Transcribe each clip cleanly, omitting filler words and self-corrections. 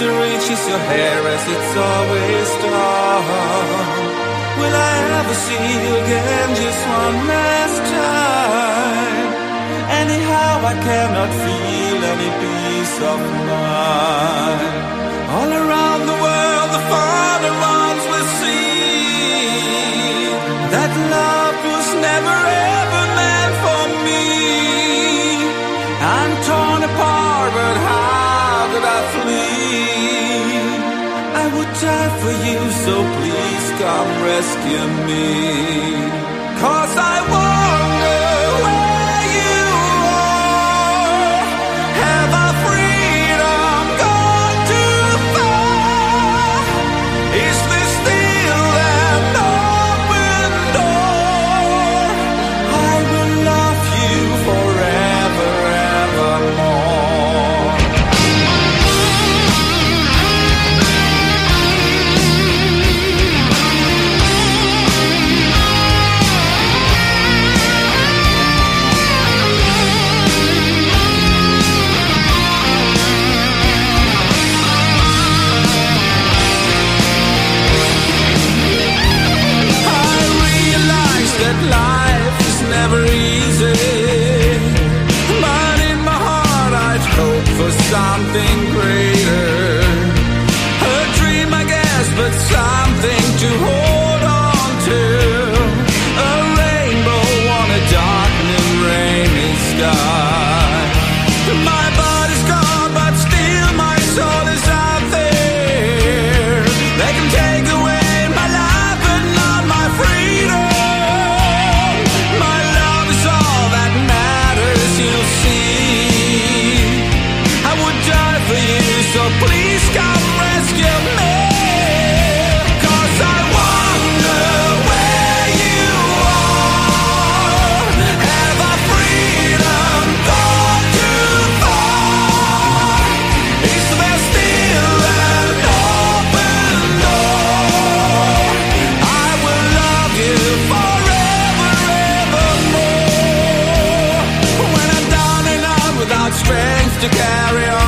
to reaches your hair as it's always done. Will I ever see you again just one last time? Anyhow, I cannot feel any peace of mind. All around the world, the father runs with see that love was never ever meant for me. I'm torn apart, but how could I flee? I would die for you, so please come rescue me. 'Cause I wonder where you are. Have our freedom gone too far? Is this still an open door? I will love you forever, evermore. That life is never easy, but in my heart I'd hope for something greater. A dream, I guess, but something to hold on to. A rainbow on a darkening rainy sky. My body's gone, but still my soul is out there. They can take away my life, but not my freedom. So please come rescue me. 'Cause I wonder where you are. Have our freedom gone too far? Is there still an open door? I will love you forever, evermore. When I'm down and out without strength to carry on,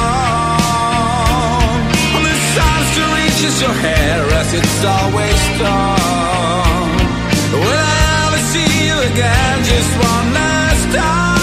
your hair as it's always done. Will I ever see you again just one last time?